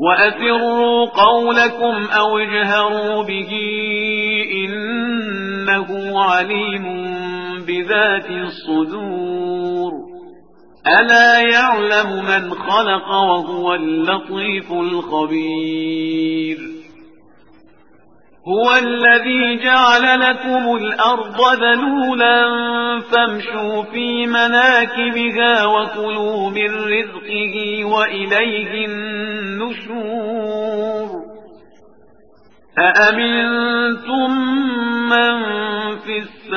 وأسروا قولكم أو اجهروا به إنه عليم بذات الصدور ألا يعلم من خلق وهو اللطيف الخبير هو الذي جعل لكم الأرض ذلولا فامشوا في مناكبها وكلوا من رزقه وإليه النشور أأمنتم من في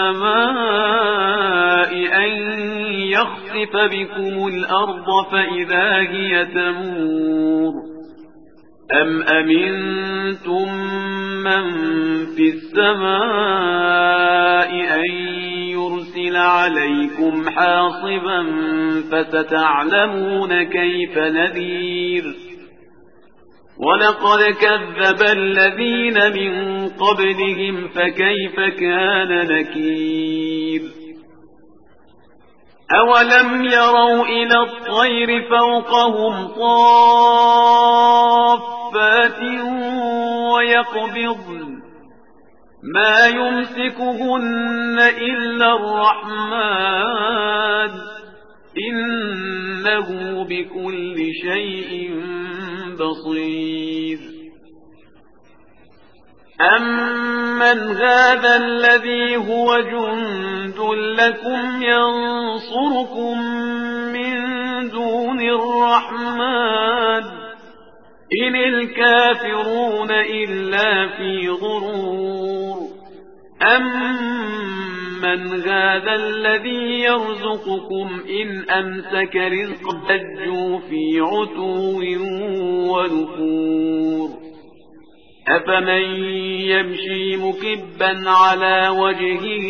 السماء أن يخسف بكم الأرض فإذا هي تمور أم أمنتم من في السماء أن يرسل عليكم حاصبا فستعلمون كيف نذير ولقد كذب الذين من قبلهم فكيف كان نكير أولم يروا إلى الطير فوقهم صافات ويقبضن ما يمسكهن إلا الرحمن إنه بكل شيء بصير أمن هذا الذي هو جند لكم ينصركم من دون الرحمن إن الكافرون إلا في غرور أمن هذا الذي يرزقكم إن أمسك رزقه لجوا في عتو ونفور أفمن يمشي مكبا على وجهه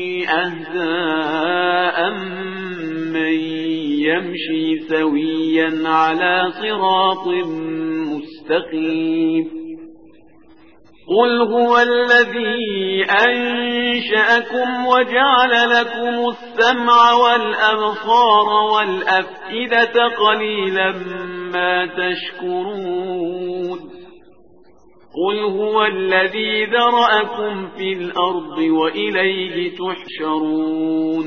أهدى أمن يمشي سويا على صراط مستقيم قل هو الذي أنشأكم وجعل لكم السمع والأبصار والأفئدة قليلا ما تشكرون قل هو الذي ذرأكم في الأرض وإليه تحشرون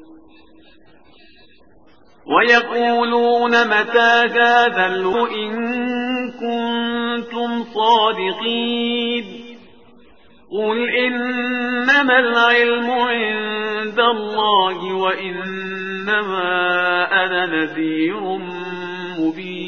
ويقولون متى هذا إن كنتم صادقين قل إنما العلم عند الله وإنما أنا نذير مبين